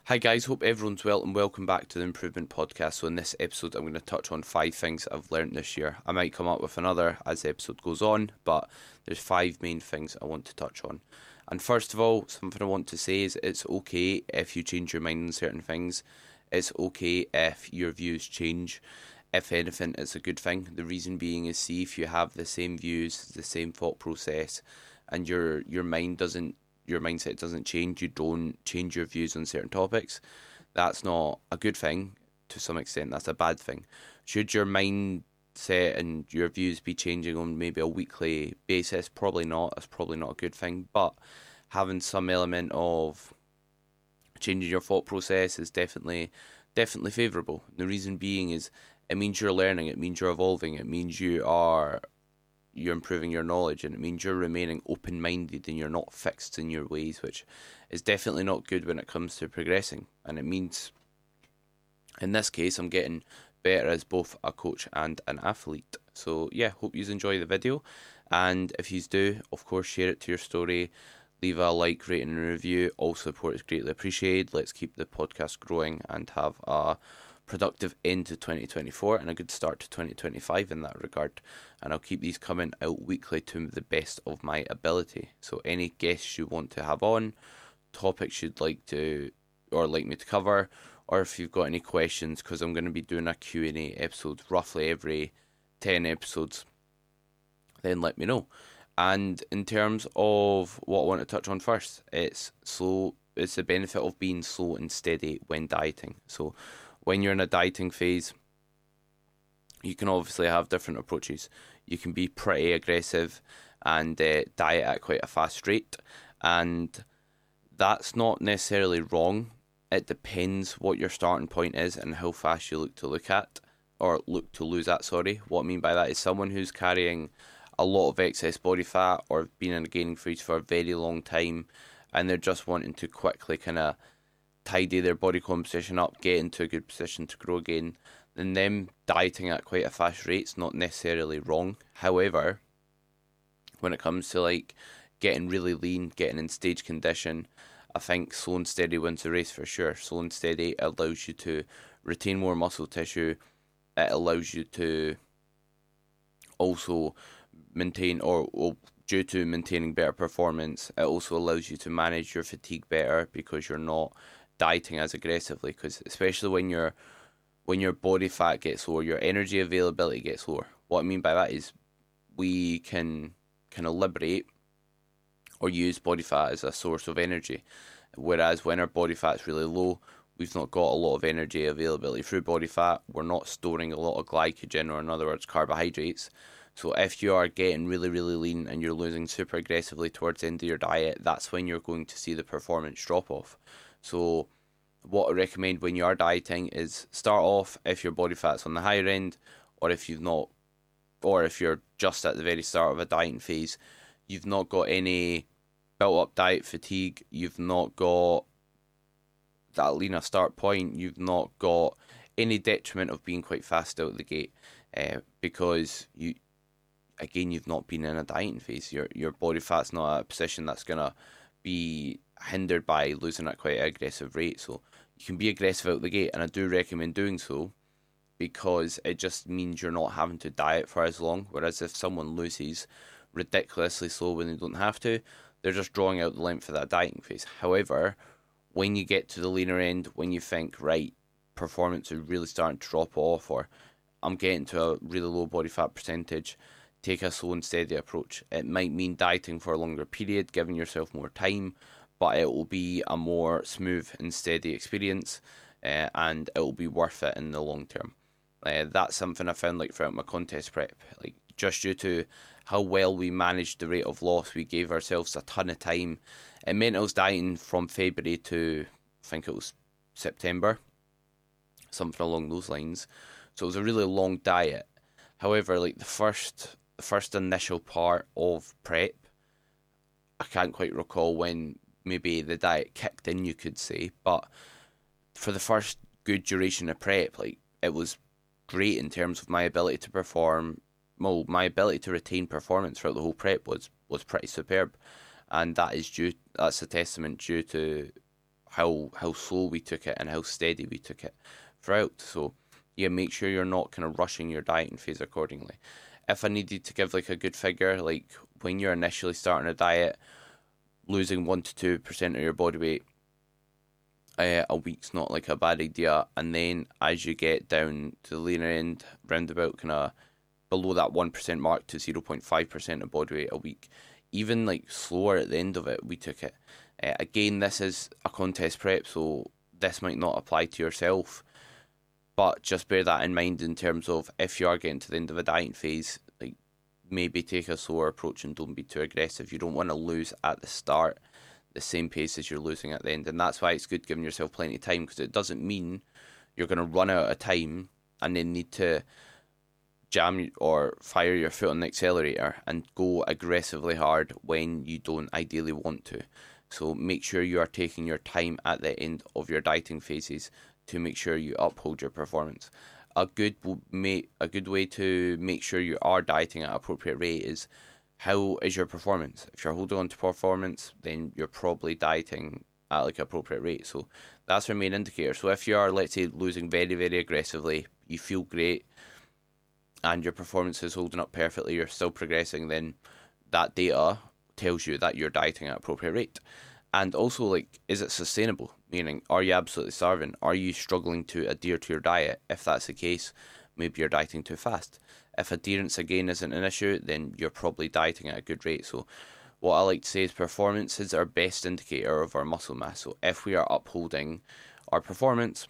Hi guys, hope everyone's well and welcome back to the Improvement Podcast. So in this episode I'm going to touch on 5 things I've learned this year. I might come up with another as the episode goes on, but there's 5 main things I want to touch on. And first of all, something I want to say is it's okay if you change your mind on certain things. It's okay if your views change. If anything, it's a good thing. The reason being is, see, if you have the same views, the same thought process, and your mindset doesn't change, you don't change your views on certain topics, that's not a good thing. To some extent, that's a bad thing. Should your mindset and your views be changing on maybe a weekly basis? Probably not. That's probably not a good thing. But having some element of changing your thought process is definitely favourable. The reason being is it means you're learning, it means you're evolving, it means you're improving your knowledge, and it means you're remaining open-minded and you're not fixed in your ways, which is definitely not good when it comes to progressing. And it means, in this case, I'm getting better as both a coach and an athlete. So yeah, hope you enjoy the video, and if you do, of course, share it to your story, leave a like, rating and review. All support is greatly appreciated. Let's keep the podcast growing and have a productive end to 2024 and a good start to 2025 in that regard. And I'll keep these coming out weekly to the best of my ability. So any guests you want to have on, topics you'd like to or like me to cover, or if you've got any questions, because I'm going to be doing a Q&A episode roughly every 10 episodes, then let me know. And in terms of what I want to touch on first, it's the benefit of being slow and steady when dieting. So when you're in a dieting phase, you can obviously have different approaches. You can be pretty aggressive and diet at quite a fast rate, and that's not necessarily wrong. It depends what your starting point is and how fast you look to lose that. What I mean by that is someone who's carrying a lot of excess body fat or been in a gaining phase for a very long time, and they're just wanting to quickly kind of tidy their body composition up, get into a good position to grow again, then them dieting at quite a fast rate is not necessarily wrong. However, when it comes to like getting really lean, getting in stage condition, I think slow and steady wins the race for sure. Slow and steady allows you to retain more muscle tissue. It allows you to also maintain, or due to maintaining better performance, it also allows you to manage your fatigue better because you're not dieting as aggressively. Because especially when your body fat gets lower, your energy availability gets lower. What I mean by that is we can kind of liberate or use body fat as a source of energy, whereas when our body fat's really low, we've not got a lot of energy availability through body fat. We're not storing a lot of glycogen, or in other words, carbohydrates. So if you are getting really, really lean and you're losing super aggressively towards the end of your diet, that's when you're going to see the performance drop off. So what I recommend when you are dieting is start off if your body fat's on the higher end, or if you're just at the very start of a dieting phase, you've not got any built up diet fatigue, you've not got that leaner start point, you've not got any detriment of being quite fast out of the gate, because you've not been in a dieting phase. Your body fat's not at a position that's gonna be hindered by losing at quite an aggressive rate. So you can be aggressive out the gate, and I do recommend doing so because it just means you're not having to diet for as long. Whereas if someone loses ridiculously slow when they don't have to, they're just drawing out the length of that dieting phase. However, when you get to the leaner end, when you think, right, performance is really starting to drop off, or I'm getting to a really low body fat percentage, take a slow and steady approach. It might mean dieting for a longer period, giving yourself more time, but it will be a more smooth and steady experience, and it will be worth it in the long term. That's something I found like throughout my contest prep. Like, just due to how well we managed the rate of loss, we gave ourselves a ton of time. It meant I was dieting from February to, I think it was September, something along those lines. So it was a really long diet. However, like the first initial part of prep, I can't quite recall when maybe the diet kicked in, you could say, but for the first good duration of prep, like, it was great in terms of my ability to perform. Well, my ability to retain performance throughout the whole prep was pretty superb, and that's a testament due to how slow we took it and how steady we took it throughout. So yeah, make sure you're not kind of rushing your dieting phase accordingly. If I needed to give like a good figure, like when you're initially starting a diet, losing 1 to 2% of your body weight a week's not like a bad idea. And then as you get down to the leaner end, round about kind of below that 1% mark to 0.5% of body weight a week, even like slower at the end of it, we took it. Again, this is a contest prep, so this might not apply to yourself, but just bear that in mind in terms of if you are getting to the end of a dieting phase, like maybe take a slower approach and don't be too aggressive. You don't want to lose at the start the same pace as you're losing at the end, and that's why it's good giving yourself plenty of time, because it doesn't mean you're going to run out of time and then need to jam or fire your foot on the accelerator and go aggressively hard when you don't ideally want to. So make sure you are taking your time at the end of your dieting phases to make sure you uphold your performance. A good way to make sure you are dieting at an appropriate rate is, how is your performance? If you're holding on to performance, then you're probably dieting at like an appropriate rate. So that's your main indicator. So if you are, let's say, losing very, very aggressively, you feel great, and your performance is holding up perfectly, you're still progressing, then that data tells you that you're dieting at an appropriate rate. And also, like, is it sustainable? Meaning, are you absolutely starving? Are you struggling to adhere to your diet? If that's the case, maybe you're dieting too fast. If adherence again isn't an issue, then you're probably dieting at a good rate. So what I like to say is performance is our best indicator of our muscle mass. So if we are upholding our performance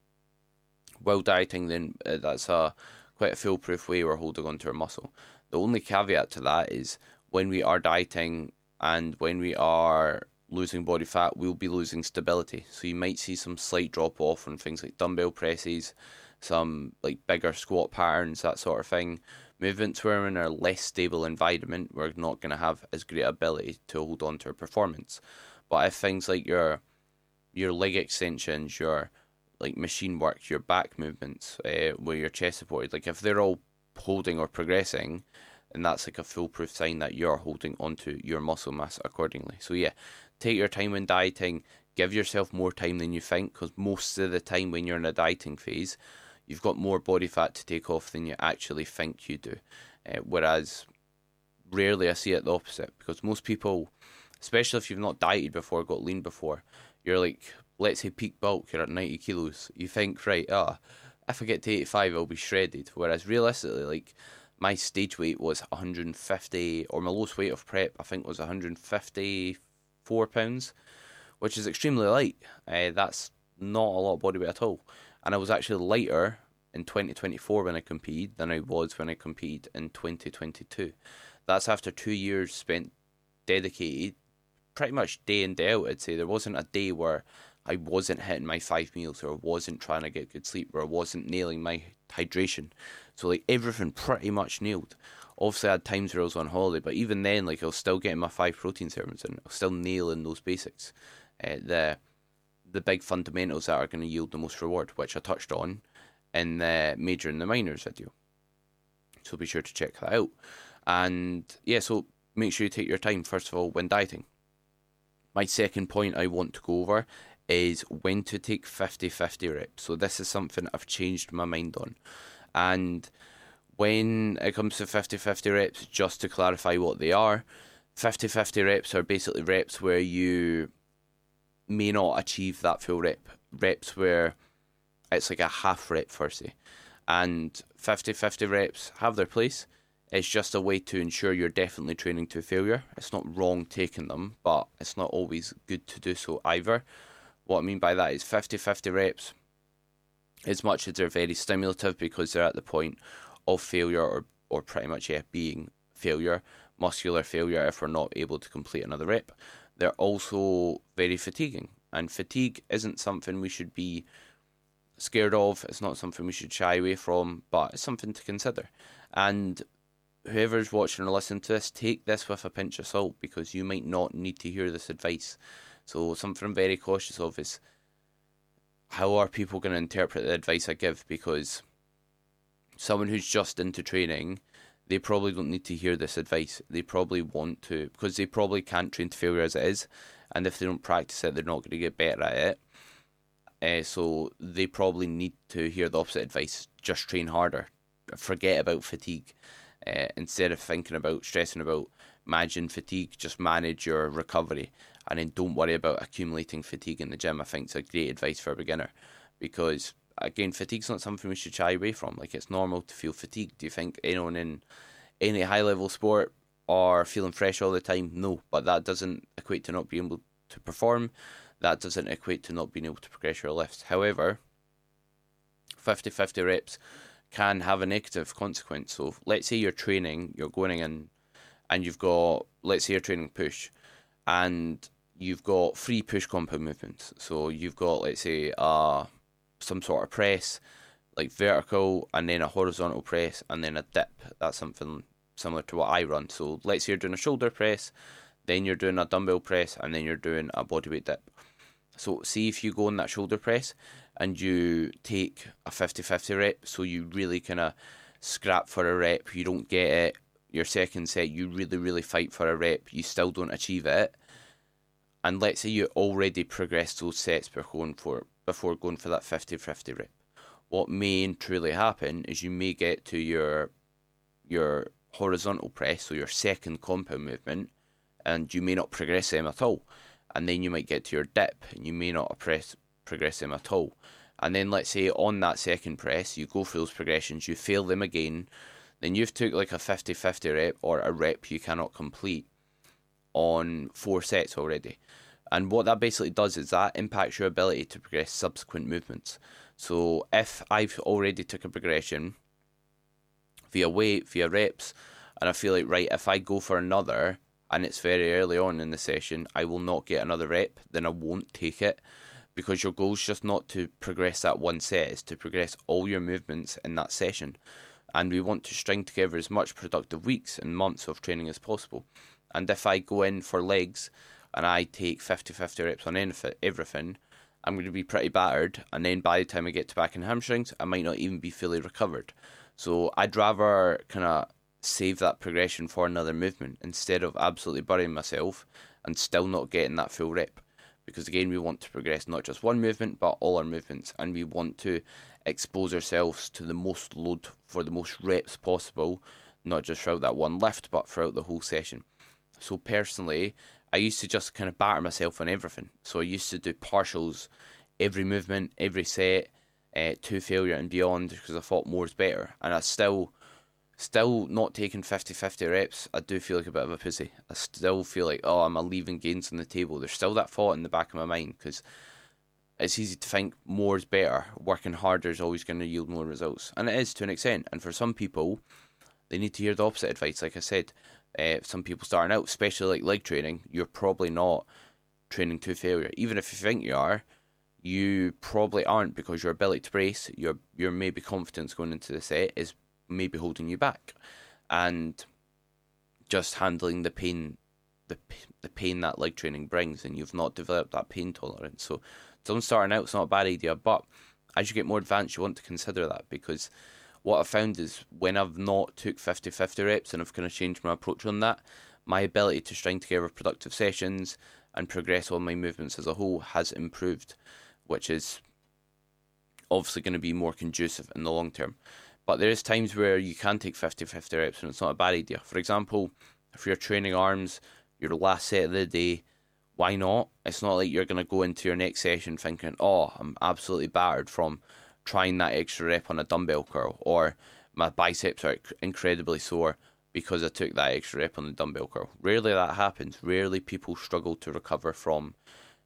while dieting, then that's quite a foolproof way we're holding on to our muscle. The only caveat to that is when we are dieting and when we are losing body fat, we'll be losing stability. So you might see some slight drop off on things like dumbbell presses, some like bigger squat patterns, that sort of thing. Movements where we're in a less stable environment, we're not going to have as great ability to hold on to our performance. But if things like your leg extensions, your like machine work, your back movements, where your chest supported, like if they're all holding or progressing, and that's like a foolproof sign that you're holding onto your muscle mass accordingly. So yeah, take your time when dieting, give yourself more time than you think, because most of the time when you're in a dieting phase, you've got more body fat to take off than you actually think you do. Whereas rarely I see it the opposite, because most people, especially if you've not dieted before, got lean before, you're like, let's say peak bulk, you're at 90 kilos. You think, right, if I get to 85, I'll be shredded. Whereas realistically, like, my stage weight was 150, or my lowest weight of prep, I think, was 154 pounds, which is extremely light. That's not a lot of body weight at all. And I was actually lighter in 2024 when I competed than I was when I competed in 2022. That's after 2 years spent dedicated, pretty much day in, day out, I'd say. There wasn't a day where I wasn't hitting my 5 meals, or wasn't trying to get good sleep, or I wasn't nailing my hydration. So like everything pretty much nailed. Obviously I had times where I was on holiday, but even then, like, I was still getting my 5 protein servings in. I was still nailing those basics. The big fundamentals that are going to yield the most reward, which I touched on in the major and the minors video. So be sure to check that out. And yeah, so make sure you take your time, first of all, when dieting. My second point I want to go over is when to take 50-50 reps. So this is something I've changed my mind on. And when it comes to 50-50 reps, just to clarify what they are, 50-50 reps are basically reps where you may not achieve that full rep. Reps where it's like a half rep per se. And 50-50 reps have their place. It's just a way to ensure you're definitely training to failure. It's not wrong taking them, but it's not always good to do so either. What I mean by that is 50-50 reps, as much as they're very stimulative because they're at the point of failure, or pretty much, yeah, being failure, muscular failure if we're not able to complete another rep, they're also very fatiguing. And fatigue isn't something we should be scared of. It's not something we should shy away from, but it's something to consider. And whoever's watching or listening to this, take this with a pinch of salt, because you might not need to hear this advice. So something I'm very cautious of is, how are people going to interpret the advice I give? Because someone who's just into training, they probably don't need to hear this advice. They probably want to, because they probably can't train to failure as it is. And if they don't practice it, they're not going to get better at it. So they probably need to hear the opposite advice: just train harder, forget about fatigue. Instead of stressing about managing fatigue, just manage your recovery, and then don't worry about accumulating fatigue in the gym. I think it's a great advice for a beginner, because again, fatigue's not something we should shy away from. Like, it's normal to feel fatigued. Do you think anyone in any high level sport are feeling fresh all the time? No, but that doesn't equate to not being able to perform. That doesn't equate to not being able to progress your lifts. However, 50-50 reps can have a negative consequence. So let's say you're training, you're going in, and you've got, let's say you're training push, and you've got 3 push compound movements. So you've got, let's say, some sort of press, like vertical, and then a horizontal press, and then a dip. That's something similar to what I run. So let's say you're doing a shoulder press, then you're doing a dumbbell press, and then you're doing a bodyweight dip. So see if you go on that shoulder press and you take a 50-50 rep, so you really kind of scrap for a rep, you don't get it. Your second set, you really, really fight for a rep, you still don't achieve it. And let's say you already progressed those sets before going for that 50-50 rep. What may and truly happen is you may get to your horizontal press, so your second compound movement, and you may not progress them at all. And then you might get to your dip, and you may not progress them at all. And then let's say on that second press, you go for those progressions, you fail them again, then you've took like a 50-50 rep, or a rep you cannot complete, on 4 sets already. And what that basically does is that impacts your ability to progress subsequent movements. So if I've already took a progression via weight, via reps, and I feel like, right, if I go for another, and it's very early on in the session, I will not get another rep, then I won't take it, because your goal is just not to progress that one set, it's to progress all your movements in that session. And we want to string together as much productive weeks and months of training as possible. And if I go in for legs and I take 50-50 reps on everything, I'm going to be pretty battered, and then by the time I get to back and hamstrings, I might not even be fully recovered. So I'd rather kind of save that progression for another movement, instead of absolutely burying myself and still not getting that full rep. Because again, we want to progress not just one movement, but all our movements, and we want to expose ourselves to the most load for the most reps possible, not just throughout that one lift, but throughout the whole session. So personally, I used to just kind of batter myself on everything. So I used to do partials every movement, every set, to failure and beyond, because I thought more is better. And I still not taking 50-50 reps, I do feel like a bit of a pussy. I still feel like, oh, am I leaving gains on the table? There's still that thought in the back of my mind, because it's easy to think more is better. Working harder is always going to yield more results. And it is, to an extent. And for some people, they need to hear the opposite advice. Like I said, some people starting out, especially like leg training, you're probably not training to failure. Even if you think you are, you probably aren't, because your ability to brace, your maybe confidence going into the set is maybe holding you back, and just handling the pain that leg training brings, and you've not developed that pain tolerance. So someone starting out, it's not a bad idea, but as you get more advanced, you want to consider that, because what I've found is when I've not took 50-50 reps and I've kind of changed my approach on that, my ability to string together productive sessions and progress on my movements as a whole has improved, which is obviously going to be more conducive in the long term. But there is times where you can take 50-50 reps and it's not a bad idea. For example, if you're training arms, your last set of the day, why not? It's not like you're going to go into your next session thinking, oh, I'm absolutely battered from trying that extra rep on a dumbbell curl, or my biceps are incredibly sore because I took that extra rep on the dumbbell curl. Rarely that happens. Rarely people struggle to recover from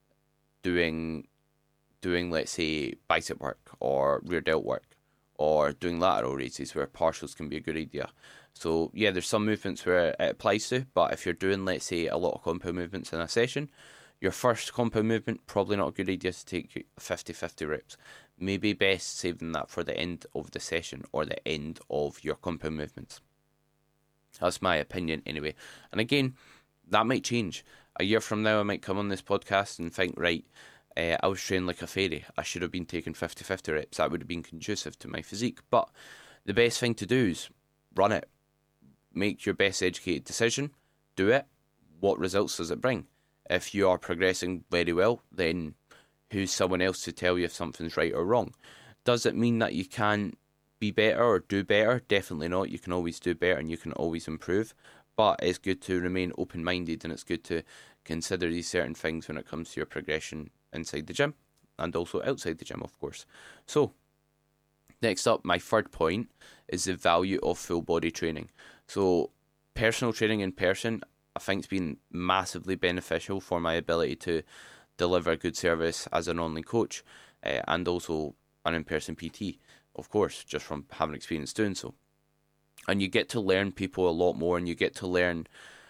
doing let's say, bicep work or rear delt work, or doing lateral raises, where partials can be a good idea. So yeah, there's some movements where it applies to, but if you're doing, let's say, a lot of compound movements in a session, your first compound movement, probably not a good idea to take 50-50 reps. Maybe best saving that for the end of the session, or the end of your compound movements. That's my opinion anyway. And again, that might change. A year from now, I might come on this podcast and think, right, I was training like a fairy. I should have been taking 50-50 reps. That would have been conducive to my physique. But the best thing to do is run it. Make your best educated decision. Do it. What results does it bring? If you are progressing very well, then who's someone else to tell you if something's right or wrong. Does it mean that you can't be better or do better? Definitely not. You can always do better and you can always improve. But it's good to remain open-minded, and it's good to consider these certain things when it comes to your progression inside the gym and also outside the gym, of course. So, next up, my third point is the value of full body training. So, personal training in person, I think, has been massively beneficial for my ability to deliver good service as an online coach, and also an in-person PT, of course, just from having experience doing so. And you get to learn people a lot more, and you get to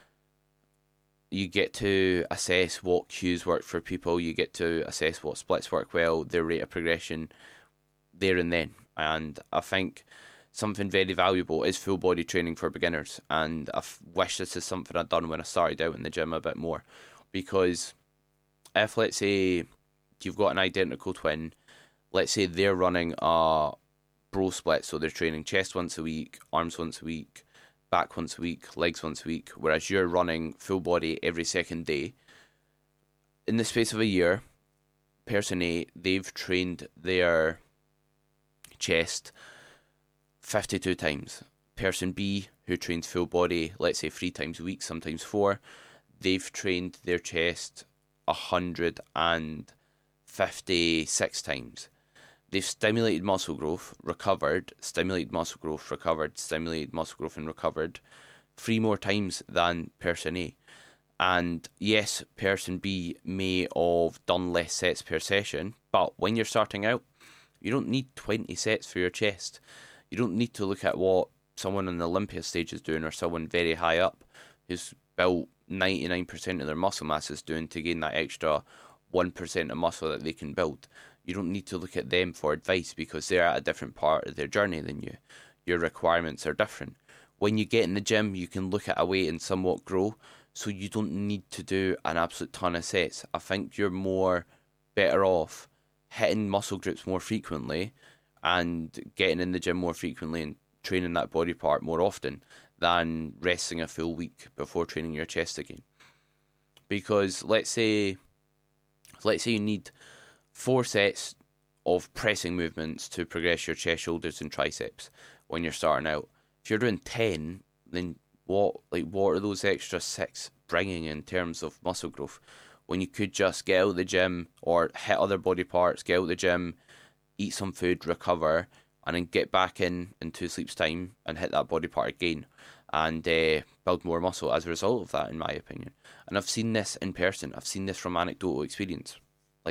assess what cues work for people, you get to assess what splits work well, their rate of progression there and then. And I think something very valuable is full body training for beginners, and I wish this is something I'd done when I started out in the gym a bit more, because if, let's say, you've got an identical twin, let's say they're running a bro split, so they're training chest once a week, arms once a week, back once a week, legs once a week, whereas you're running full body every second day. In the space of a year, person A, they've trained their chest 52 times. Person B, who trains full body, let's say 3 times a week, sometimes 4, they've trained their chest 156 times. They've stimulated muscle growth, recovered, stimulated muscle growth, recovered, stimulated muscle growth, and recovered 3 more times than person A. And yes, person B may have done less sets per session, but when you're starting out, you don't need 20 sets for your chest. You don't need to look at what someone on the Olympia stage is doing, or someone very high up who's built 99% of their muscle mass is doing to gain that extra 1% of muscle that they can build. You don't need to look at them for advice, because they're at a different part of their journey than you. Your requirements are different. When you get in the gym, you can look at a weight and somewhat grow, so you don't need to do an absolute ton of sets. I think you're more better off hitting muscle groups more frequently and getting in the gym more frequently and training that body part more often than resting a full week before training your chest again. Because let's say you need 4 sets of pressing movements to progress your chest, shoulders, and triceps when you're starting out. If you're doing 10, then what are those extra 6 bringing in terms of muscle growth, when you could just get out of the gym or hit other body parts, get out of the gym, eat some food, recover, and then get back in 2 sleeps time and hit that body part again and build more muscle as a result of that, in my opinion. And I've seen this in person. I've seen this from anecdotal experience.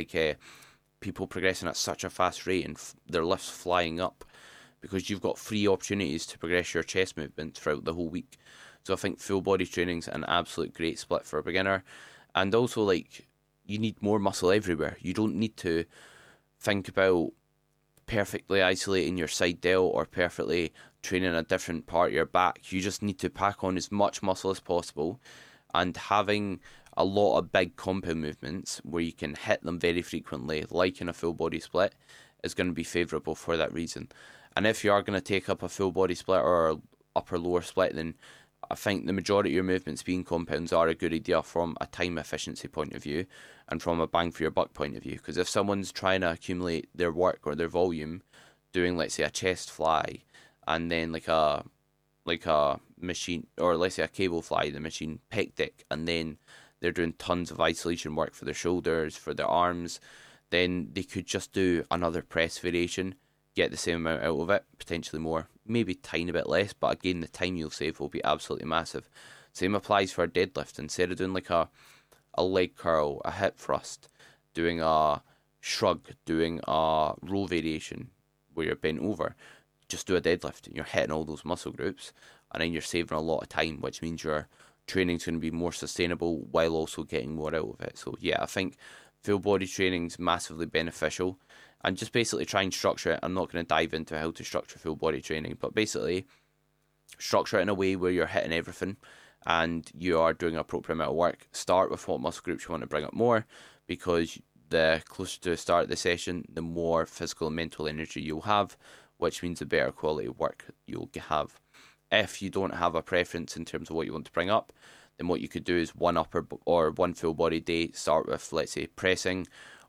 People progressing at such a fast rate and their lifts flying up, because you've got 3 opportunities to progress your chest movement throughout the whole week. So I think full body training's an absolute great split for a beginner. And also, you need more muscle everywhere. You don't need to think about perfectly isolating your side delt or perfectly training a different part of your back. You just need to pack on as much muscle as possible, and having a lot of big compound movements where you can hit them very frequently, like in a full body split, is going to be favourable for that reason. And if you are going to take up a full body split or upper lower split, then I think the majority of your movements being compounds are a good idea from a time efficiency point of view and from a bang for your buck point of view. Because if someone's trying to accumulate their work or their volume doing, let's say, a chest fly, and then like a machine, or let's say a cable fly, the machine pec deck, and then they're doing tons of isolation work for their shoulders, for their arms, then they could just do another press variation, get the same amount out of it, potentially more, maybe a tiny bit less, but again, the time you'll save will be absolutely massive. Same applies for a deadlift. Instead of doing like a leg curl, a hip thrust, doing a shrug, doing a row variation where you're bent over, just do a deadlift and you're hitting all those muscle groups, and then you're saving a lot of time, which means your training's going to be more sustainable while also getting more out of it. So yeah, I think full body training's massively beneficial, and just basically try and structure it. I'm not going to dive into how to structure full body training, but basically structure it in a way where you're hitting everything and you are doing an appropriate amount of work. Start with what muscle groups you want to bring up more, because the closer to the start of the session, the more physical and mental energy you'll have, which means the better quality of work you'll have. If you don't have a preference in terms of what you want to bring up, then what you could do is one upper or one full body day, start with, let's say, pressing,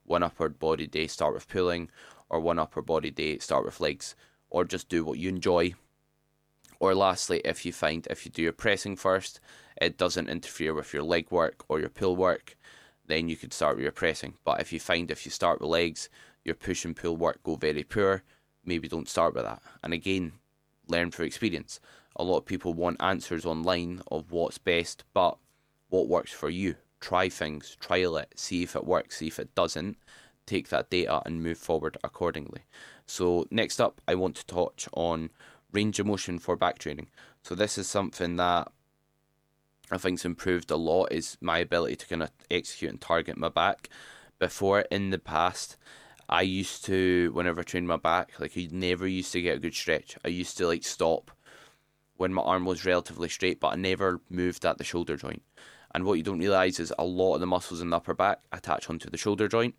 one upper body day start with pulling, or one upper body day start with legs, or just do what you enjoy. Or lastly, if you do your pressing first, it doesn't interfere with your leg work or your pull work, then you could start with your pressing. But if you start with legs, your push and pull work go very poor, maybe don't start with that. And again, learn through experience. A lot of people want answers online of what's best, but what works for you? Try things, trial it, see if it works, see if it doesn't. Take that data and move forward accordingly. So next up, I want to touch on range of motion for back training. So this is something that I think's improved a lot, is my ability to kind of execute and target my back. Before, in the past, I used to, whenever I trained my back, like I never used to get a good stretch. I used to like stop when my arm was relatively straight, but I never moved at the shoulder joint. And what you don't realise is a lot of the muscles in the upper back attach onto the shoulder joint.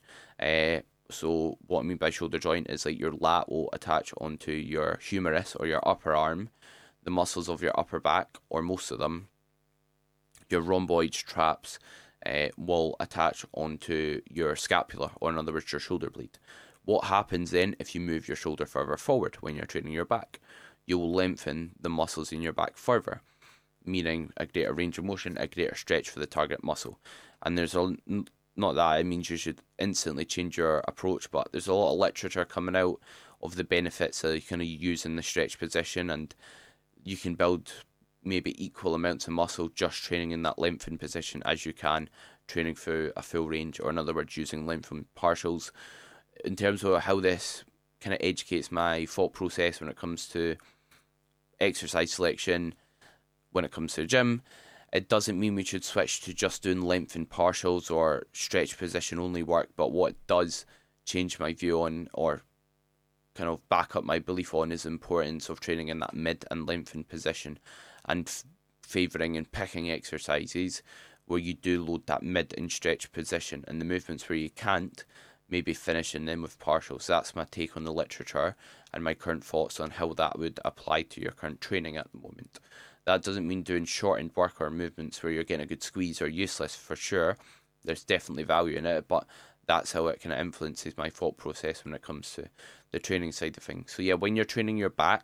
So what I mean by shoulder joint is like your lat will attach onto your humerus or your upper arm, the muscles of your upper back, or most of them, your rhomboids, traps, will attach onto your scapula, or in other words, your shoulder blade. What happens then if you move your shoulder further forward when you're training your back? You will lengthen the muscles in your back further, meaning a greater range of motion, a greater stretch for the target muscle. And there's not that it means you should instantly change your approach, but there's a lot of literature coming out of the benefits that you kind of use in the stretch position, and you can build maybe equal amounts of muscle just training in that lengthened position as you can training through a full range, or in other words, using lengthened partials. In terms of how this kind of educates my thought process when it comes to exercise selection, when it comes to the gym, it doesn't mean we should switch to just doing lengthened partials or stretch position only work, but what it does change my view on, or kind of back up my belief on, is the importance of training in that mid and lengthened position, and favouring and picking exercises where you do load that mid and stretch position, and the movements where you can't, maybe finishing them with partials. So that's my take on the literature and my current thoughts on how that would apply to your current training at the moment. That doesn't mean doing shortened work or movements where you're getting a good squeeze are useless, for sure. There's definitely value in it, but that's how it kind of influences my thought process when it comes to the training side of things. So yeah, when you're training your back,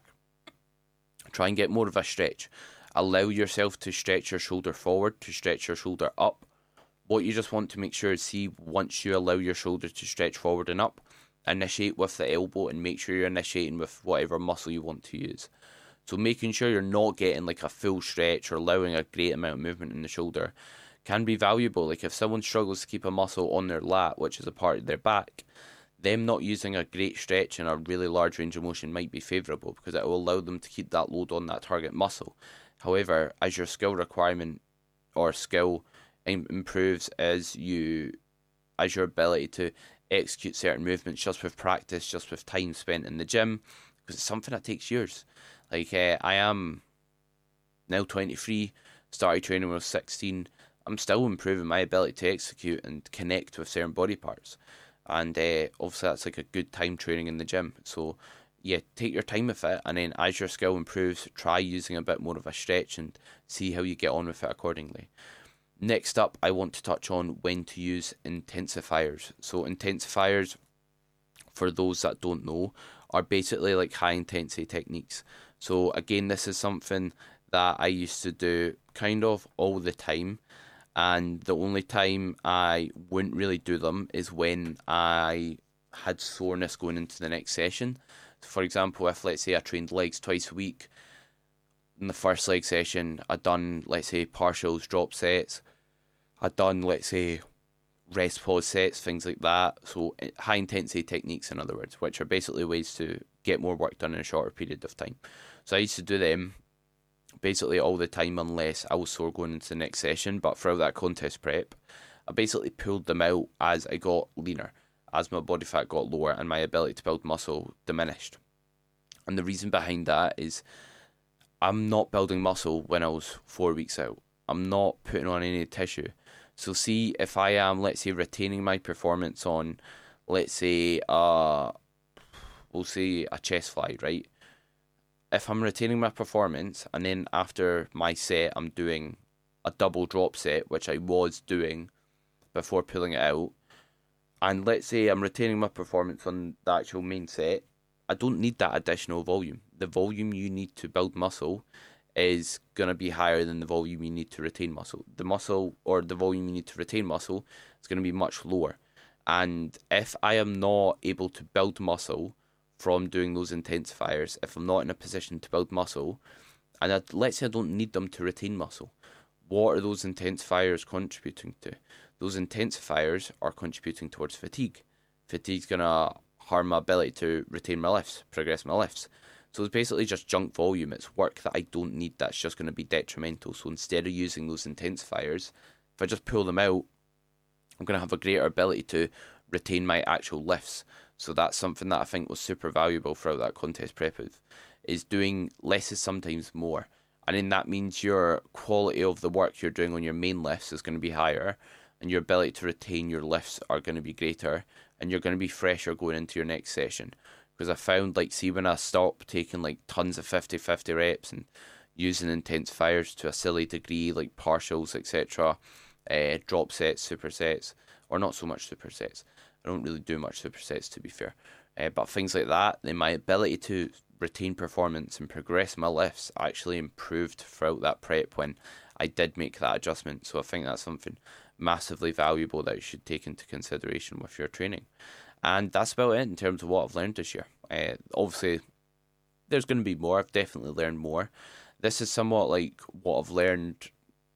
try and get more of a stretch. Allow yourself to stretch your shoulder forward, to stretch your shoulder up. What you just want to make sure is, see, once you allow your shoulder to stretch forward and up, initiate with the elbow and make sure you're initiating with whatever muscle you want to use. So making sure you're not getting like a full stretch or allowing a great amount of movement in the shoulder can be valuable. Like if someone struggles to keep a muscle on their lat, which is a part of their back, them not using a great stretch and a really large range of motion might be favourable, because it will allow them to keep that load on that target muscle. However, as your skill requirement or skill improves, as your ability to execute certain movements just with practice, just with time spent in the gym, because it's something that takes years. Like I am now 23, started training when I was 16. I'm still improving my ability to execute and connect with certain body parts, and obviously that's like a good time training in the gym. So yeah, take your time with it, and then as your skill improves, try using a bit more of a stretch and see how you get on with it accordingly. Next up, I want to touch on when to use intensifiers. So intensifiers, for those that don't know, are basically like high intensity techniques. So again, this is something that I used to do kind of all the time, and the only time I wouldn't really do them is when I had soreness going into the next session. So for example, if let's say I trained legs twice a week, in the first leg session I'd done, let's say, partials, drop sets, I'd done, let's say, rest pause sets, things like that. So high intensity techniques, in other words, which are basically ways to get more work done in a shorter period of time. So I used to do them basically all the time unless I was sore going into the next session. But throughout that contest prep, I basically pulled them out as I got leaner, as my body fat got lower and my ability to build muscle diminished. And the reason behind that is I'm not building muscle when I was 4 weeks out. I'm not putting on any tissue. So see, if I am, let's say, retaining my performance on, let's say, we'll say a chest fly, right? If I'm retaining my performance and then after my set I'm doing a double drop set, which I was doing before pulling it out, And let's say I'm retaining my performance on the actual main set, I don't need that additional volume. The volume you need to build muscle is going to be higher than the volume you need to retain muscle. The muscle or the volume you need to retain muscle is going to be much lower. And if I am not able to build muscle from doing those intensifiers, if I'm not in a position to build muscle, and let's say I don't need them to retain muscle, what are those intensifiers contributing to? Those intensifiers are contributing towards fatigue. Fatigue's going to harm my ability to retain my lifts, progress my lifts. So it's basically just junk volume. It's work that I don't need that's just going to be detrimental. So instead of using those intensifiers, if I just pull them out, I'm going to have a greater ability to retain my actual lifts. So that's something that I think was super valuable throughout that contest prep is doing less is sometimes more. And then that means your quality of the work you're doing on your main lifts is going to be higher, and your ability to retain your lifts are going to be greater, and you're going to be fresher going into your next session. Because I found, like, see, when I stopped taking like tons of 50-50 reps and using intensifiers to a silly degree, like partials, etc., drop sets, supersets, or not so much supersets. I don't really do much supersets, to be fair. But things like that, then my ability to retain performance and progress my lifts actually improved throughout that prep when I did make that adjustment. So I think that's something massively valuable that you should take into consideration with your training. And that's about it in terms of what I've learned this year. Obviously, there's going to be more. I've definitely learned more. This is somewhat like what I've learned,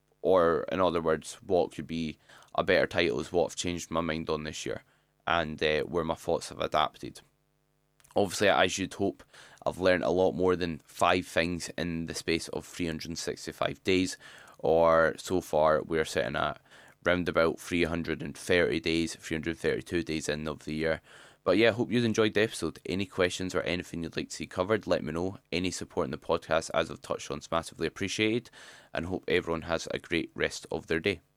or in other words, what could be a better title is what I've changed my mind on this year, and where my thoughts have adapted. Obviously, as you'd hope, I've learned a lot more than 5 things in the space of 365 days, or so far we're sitting at round about 330 days, 332 days in of the year. But yeah, hope you enjoyed the episode. Any questions or anything you'd like to see covered, let me know. Any support in the podcast, as I've touched on, is massively appreciated, and hope everyone has a great rest of their day.